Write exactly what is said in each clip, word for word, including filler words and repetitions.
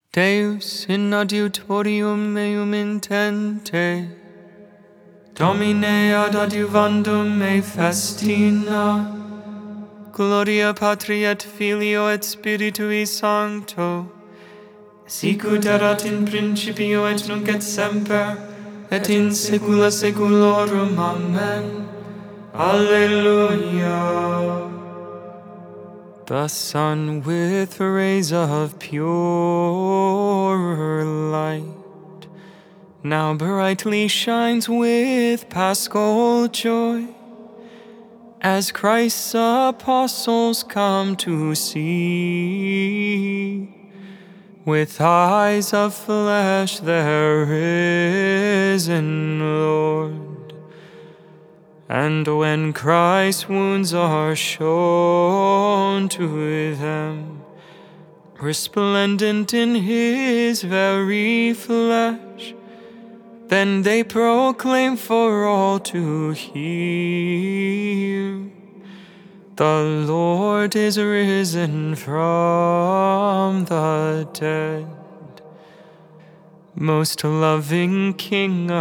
Deus in adiutorium meum intente, Domine ad adiuvandum me festina, Gloria Patri et Filio et Spiritui Sancto, sicut erat in principio et nunc et semper, et in saecula saeculorum. Amen. Alleluia. The sun with rays of pure light now brightly shines with paschal joy, as Christ's apostles come to see with eyes of flesh their risen Lord. And when Christ's wounds are shown to them, resplendent in his very flesh, then they proclaim for all to hear, the Lord is risen from the dead. Most loving King,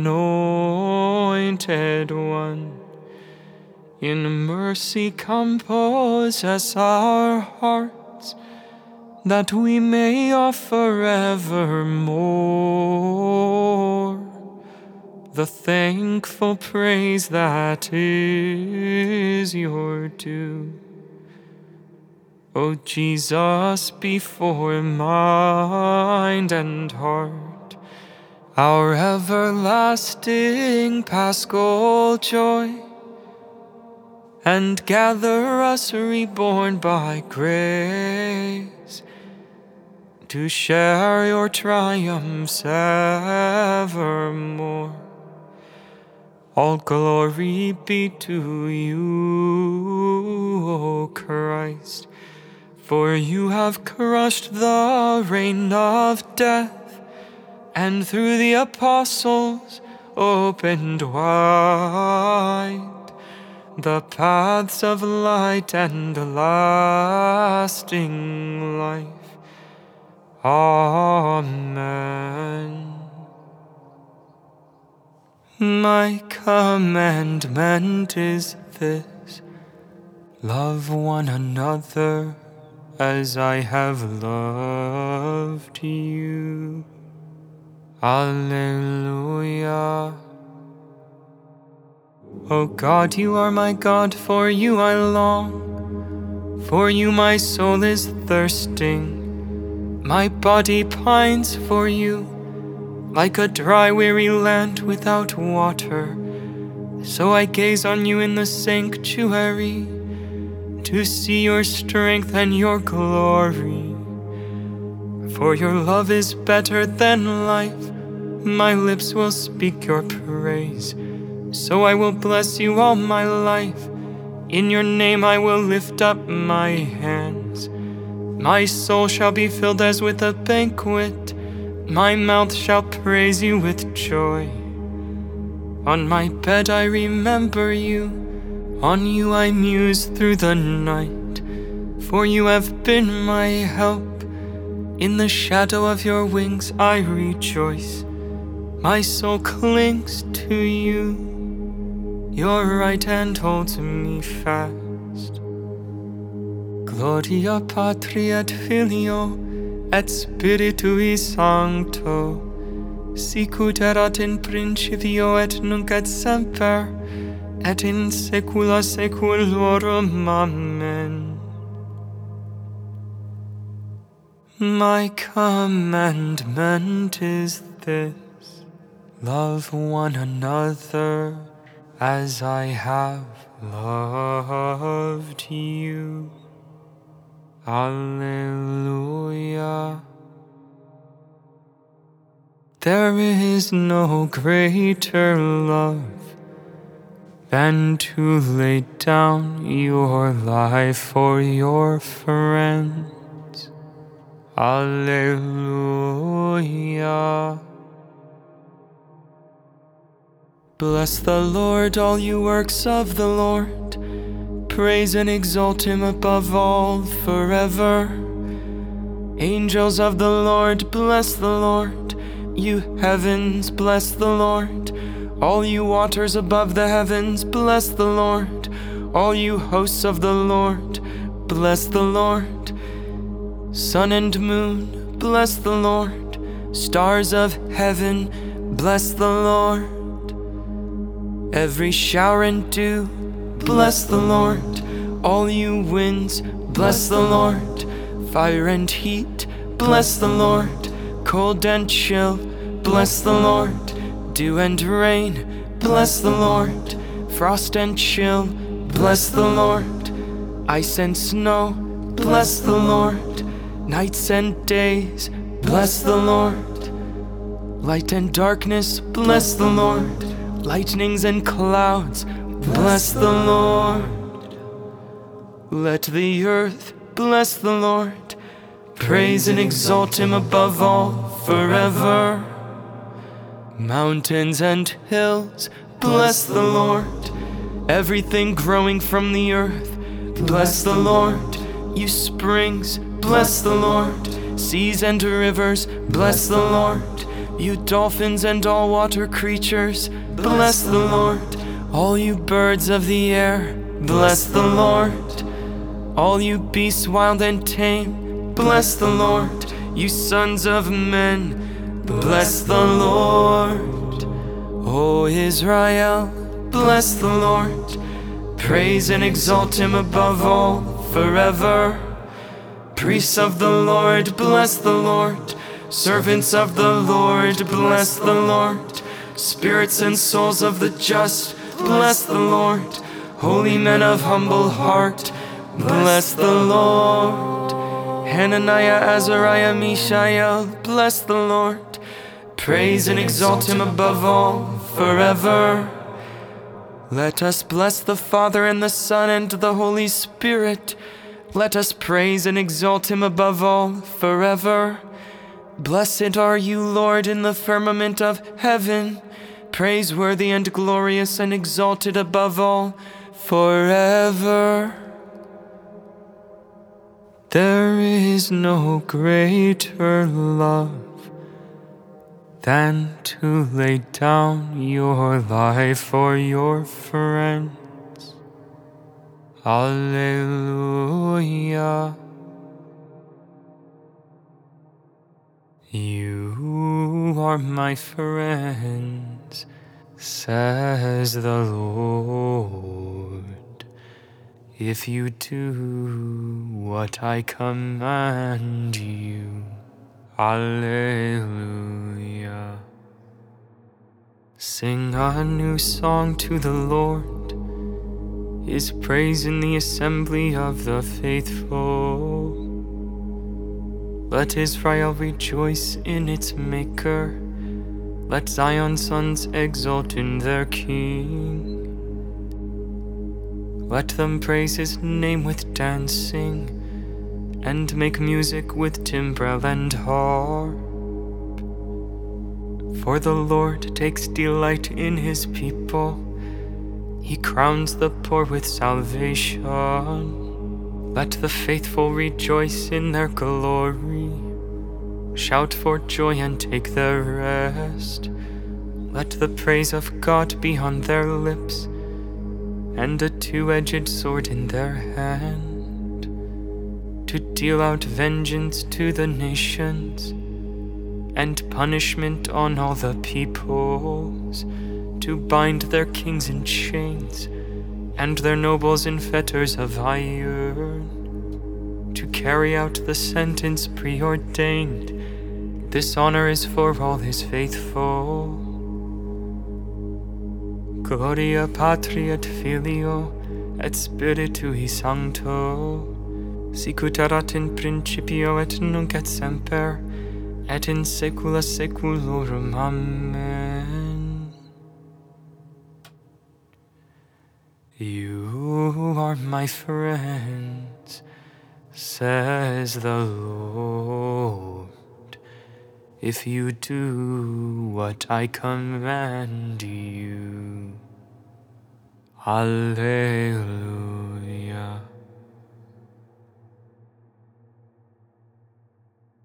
anointed one, in mercy compose our hearts, that we may offer evermore the thankful praise that is your due. O Jesus, before mind and heart, our everlasting paschal joy, and gather us reborn by grace to share your triumphs evermore. All glory be to you, O Christ, for you have crushed the reign of death, and through the apostles opened wide the paths of light and lasting life. Amen. My commandment is this: love one another as I have loved you. Alleluia. O God, you are my God, for you I long. For you my soul is thirsting, my body pines for you. Like a dry, weary land without water, so I gaze on you in the sanctuary, to see your strength and your glory. For your love is better than life, my lips will speak your praise. So I will bless you all my life, in your name I will lift up my hands. My soul shall be filled as with a banquet, my mouth shall praise you with joy. On my bed I remember you, on you I muse through the night. For you have been my help, in the shadow of your wings I rejoice. My soul clings to you, your right hand holds me fast. Gloria Patri et Filio et Spiritui Sancto, sicut erat in principio et nunc et semper, et in saecula saeculorum. Amen. My commandment is this: love one another as I have loved you. Alleluia. There is no greater love than to lay down your life for your friends. Alleluia. Bless the Lord, all you works of the Lord. Praise and exalt him above all forever. Angels of the Lord, bless the Lord. You heavens, bless the Lord. All you waters above the heavens, bless the Lord. All you hosts of the Lord, bless the Lord. Sun and moon, bless the Lord. Stars of heaven, bless the Lord. Every shower and dew, bless the Lord. All you winds, bless the Lord. Fire and heat, bless the Lord. Cold and chill, bless the Lord. Dew and rain, bless the Lord. Frost and chill, bless the Lord. Ice and snow, bless the Lord. Nights and days, bless the Lord. Light and darkness, bless the Lord. Lightnings and clouds, bless the Lord. Let the earth bless the Lord. Praise and exalt him above all forever. Mountains and hills, bless the Lord. Everything growing from the earth, bless the Lord. You springs, bless the Lord. Seas and rivers, bless the Lord. You dolphins and all water creatures, bless the Lord. All you birds of the air, bless the Lord. All you beasts wild and tame, bless the Lord. You sons of men, bless the Lord. O Israel, bless the Lord. Praise and exalt him above all forever. Priests of the Lord, bless the Lord. Servants of the Lord, bless the Lord. Spirits and souls of the just, bless the Lord. Holy men of humble heart, bless the Lord. Hananiah, Azariah, Mishael, bless the Lord. Praise and exalt him above all forever. Let us bless the Father and the Son and the Holy Spirit. Let us praise and exalt him above all forever. Blessed are you, Lord, in the firmament of heaven, praiseworthy and glorious and exalted above all forever. There is no greater love than to lay down your life for your friends. Alleluia. You are my friends, says the Lord, if you do what I command you. Alleluia. Sing a new song to the Lord, his praise in the assembly of the faithful. Let Israel rejoice in its Maker. Let Zion's sons exult in their King. Let them praise his name with dancing, and make music with timbrel and harp. For the Lord takes delight in his people. He crowns the poor with salvation. Let the faithful rejoice in their glory. Shout for joy and take their rest. Let the praise of God be on their lips, and a two-edged sword in their hand, to deal out vengeance to the nations, and punishment on all the peoples, to bind their kings in chains, and their nobles in fetters of iron, to carry out the sentence preordained. This honor is for all his faithful. Gloria Patri et Filio et Spiritui Sancto, sicut erat in principio et nunc et semper, et in saecula saeculorum. Amen. You are my friends, says the Lord, if you do what I command you. Alleluia.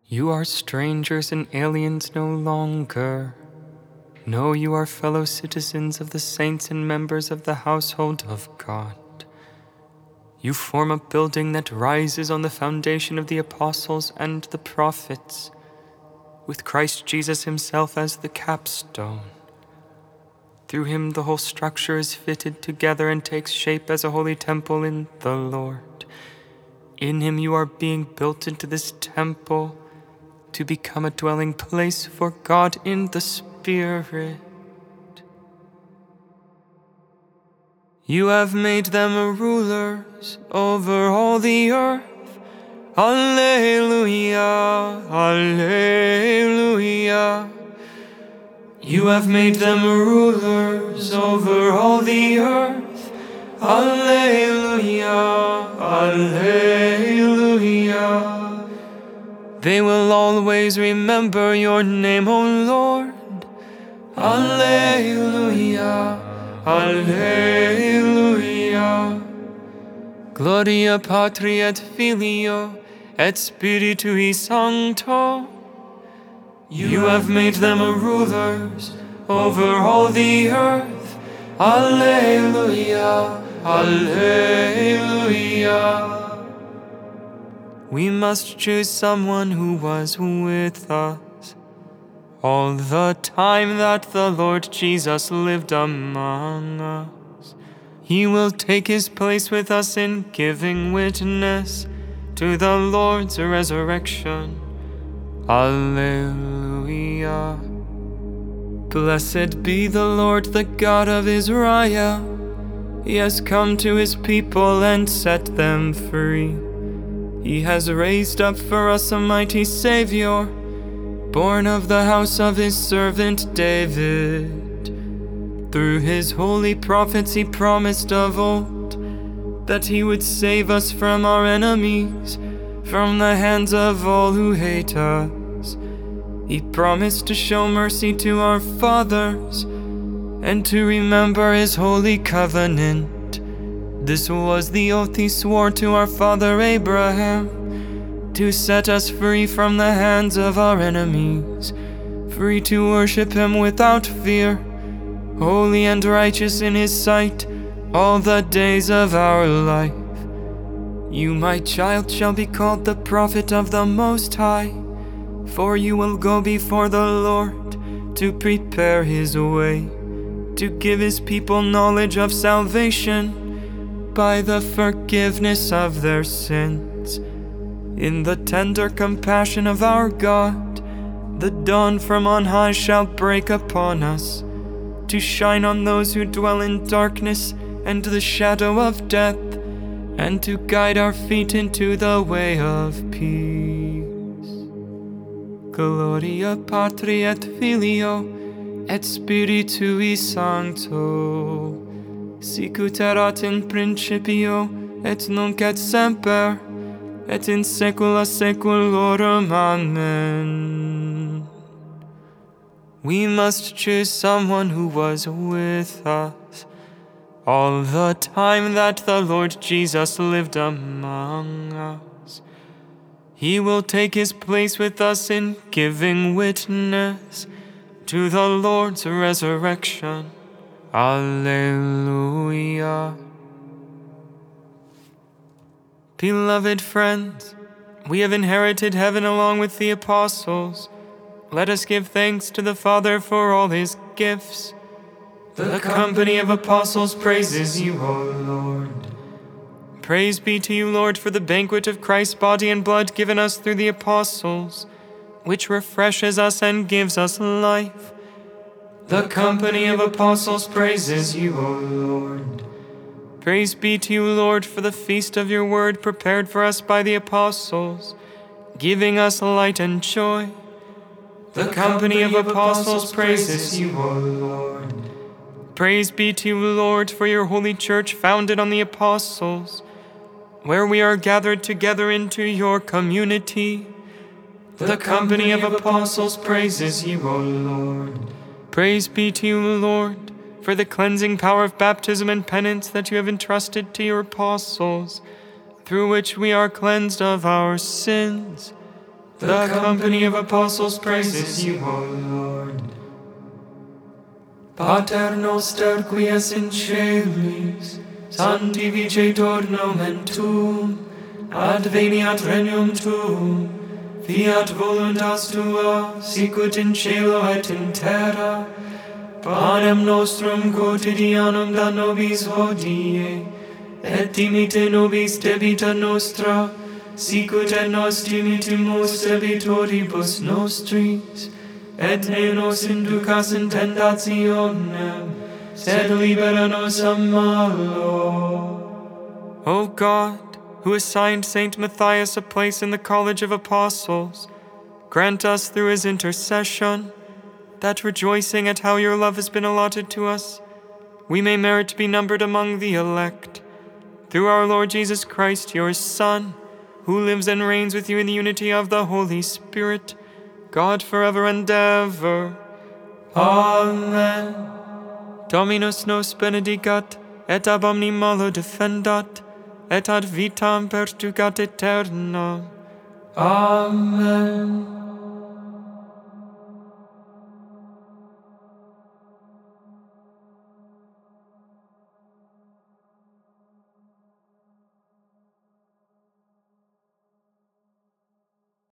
You are strangers and aliens no longer. No, you are fellow citizens of the saints and members of the household of God. You form a building that rises on the foundation of the apostles and the prophets, with Christ Jesus himself as the capstone. Through him the whole structure is fitted together and takes shape as a holy temple in the Lord. In him you are being built into this temple to become a dwelling place for God in the Spirit. You have made them rulers over all the earth. Alleluia, alleluia. You have made them rulers over all the earth. Alleluia, alleluia. They will always remember your name, O Lord. Alleluia, alleluia. Gloria Patri et Filio et Spiritui Sancto. You have made them rulers over all the earth. Alleluia, alleluia. We must choose someone who was with us all the time that the Lord Jesus lived among us. He will take his place with us in giving witness to the Lord's resurrection. Alleluia. Blessed be the Lord, the God of Israel. He has come to his people and set them free. He has raised up for us a mighty Savior, born of the house of his servant David. Through his holy prophets he promised of old that he would save us from our enemies, from the hands of all who hate us. He promised to show mercy to our fathers and to remember his holy covenant. This was the oath he swore to our father Abraham, to set us free from the hands of our enemies, free to worship him without fear, holy and righteous in his sight all the days of our life. You, my child, shall be called the prophet of the Most High, for you will go before the Lord to prepare his way, to give his people knowledge of salvation by the forgiveness of their sins. In the tender compassion of our God, the dawn from on high shall break upon us, to shine on those who dwell in darkness and the shadow of death, and to guide our feet into the way of peace. Gloria Patri et Filio et Spiritui Sancto, sic ut erat in principio et nunc et semper et in saecula saeculorum. Amen. We must choose someone who was with us all the time that the Lord Jesus lived among us. He will take his place with us in giving witness to the Lord's resurrection. Alleluia. Beloved friends, we have inherited heaven along with the apostles. Let us give thanks to the Father for all his gifts. The company of apostles praises you, O Lord. Praise be to you, Lord, for the banquet of Christ's body and blood given us through the apostles, which refreshes us and gives us life. The company of apostles praises you, O Lord. Praise be to you, Lord, for the feast of your word prepared for us by the apostles, giving us light and joy. The company of apostles praises you, O Lord. Praise be to you, Lord, for your holy church founded on the apostles, where we are gathered together into your community. The company of apostles praises you, O Lord. Praise be to you, Lord, for the cleansing power of baptism and penance that you have entrusted to your apostles, through which we are cleansed of our sins. The company of apostles praises you, O Lord. Pater noster qui es in celis, sanctificetur nomen tuum, adveniat regnum tuum, fiat voluntas tua, sicut in cielo et in terra. Panem nostrum quotidianum da nobis hodie, et dimite nobis debita nostra, sicut et nos dimittimus debitoribus nostris, et ne nos inducas in tentationem, sed libera nos a malo. O God, who assigned Saint Matthias a place in the college of apostles, grant us through his intercession that, rejoicing at how your love has been allotted to us, we may merit to be numbered among the elect. Through our Lord Jesus Christ, your Son, who lives and reigns with you in the unity of the Holy Spirit, God forever and ever. Amen. Dominus nos benedicat, et ab omni malo defendat, et ad vitam perducat aeternam. Amen.